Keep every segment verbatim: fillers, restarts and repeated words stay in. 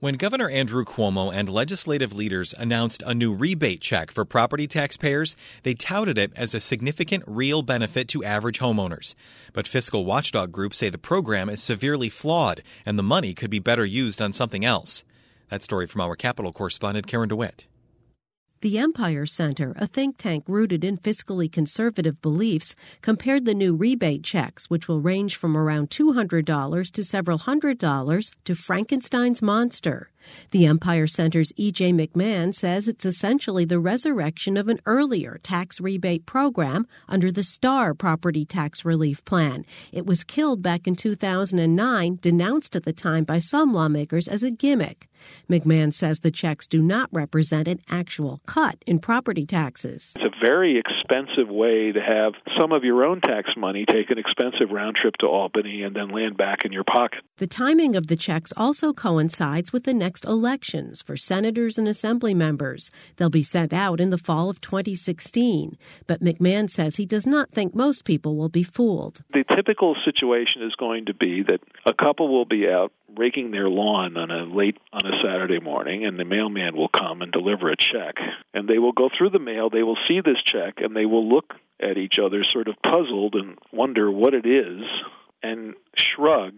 When Governor Andrew Cuomo and legislative leaders announced a new rebate check for property taxpayers, they touted it as a significant real benefit to average homeowners. But fiscal watchdog groups say the program is severely flawed and the money could be better used on something else. That story from our Capitol correspondent Karen DeWitt. The Empire Center, a think tank rooted in fiscally conservative beliefs, compared the new rebate checks, which will range from around two hundred dollars to several hundred dollars, to Frankenstein's monster. The Empire Center's E J McMahon says it's essentially the resurrection of an earlier tax rebate program under the STAR Property Tax Relief Plan. It was killed back in two thousand nine, denounced at the time by some lawmakers as a gimmick. McMahon says the checks do not represent an actual cut in property taxes. It's a very expensive way to have some of your own tax money take an expensive round trip to Albany and then land back in your pocket. The timing of the checks also coincides with the next elections for senators and assembly members. They'll be sent out in the fall of twenty sixteen. But McMahon says he does not think most people will be fooled. The typical situation is going to be that a couple will be out raking their lawn on a late on a Saturday morning, and the mailman will come and deliver a check. And they will go through the mail, they will see this check, and they will look at each other sort of puzzled and wonder what it is, and shrug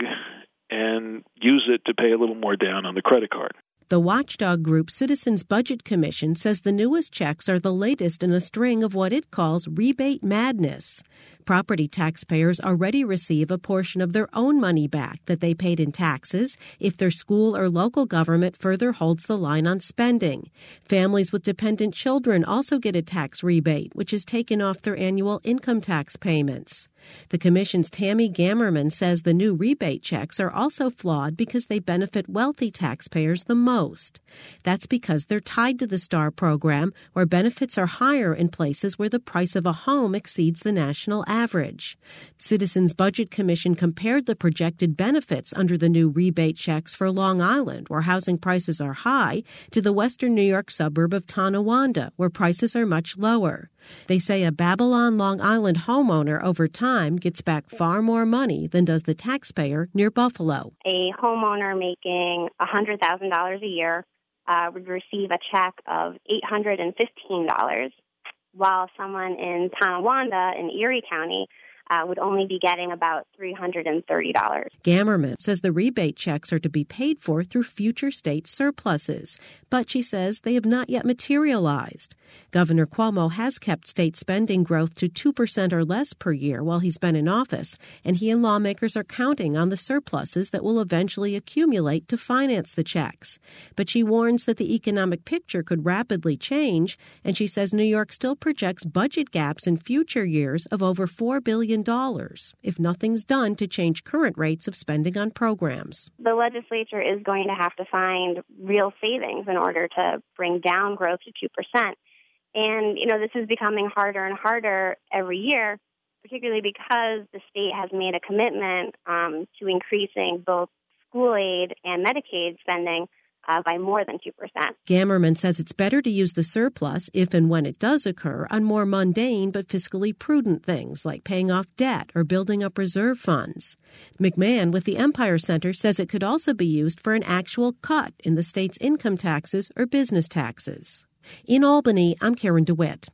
and use it to pay a little more down on the credit card. The watchdog group Citizens Budget Commission says the newest checks are the latest in a string of what it calls rebate madness. Property taxpayers already receive a portion of their own money back that they paid in taxes if their school or local government further holds the line on spending. Families with dependent children also get a tax rebate, which is taken off their annual income tax payments. The Commission's Tammy Gammerman says the new rebate checks are also flawed because they benefit wealthy taxpayers the most. That's because they're tied to the STAR program, where benefits are higher in places where the price of a home exceeds the national average. Citizens Budget Commission compared the projected benefits under the new rebate checks for Long Island, where housing prices are high, to the western New York suburb of Tonawanda, where prices are much lower. They say a Babylon Long Island homeowner over time gets back far more money than does the taxpayer near Buffalo. A homeowner making one hundred thousand dollars a year uh, would receive a check of eight hundred fifteen dollars, while someone in Tonawanda in Erie County Uh, would only be getting about three hundred thirty dollars. Gammerman says the rebate checks are to be paid for through future state surpluses, but she says they have not yet materialized. Governor Cuomo has kept state spending growth to two percent or less per year while he's been in office, and he and lawmakers are counting on the surpluses that will eventually accumulate to finance the checks. But she warns that the economic picture could rapidly change, and she says New York still projects budget gaps in future years of over four billion dollars if nothing's done to change current rates of spending on programs. The legislature is going to have to find real savings in order to bring down growth to two percent. And, you know, this is becoming harder and harder every year, particularly because the state has made a commitment um, to increasing both school aid and Medicaid spending Uh, by more than two percent. Gammerman says it's better to use the surplus, if and when it does occur, on more mundane but fiscally prudent things like paying off debt or building up reserve funds. McMahon with the Empire Center says it could also be used for an actual cut in the state's income taxes or business taxes. In Albany, I'm Karen DeWitt.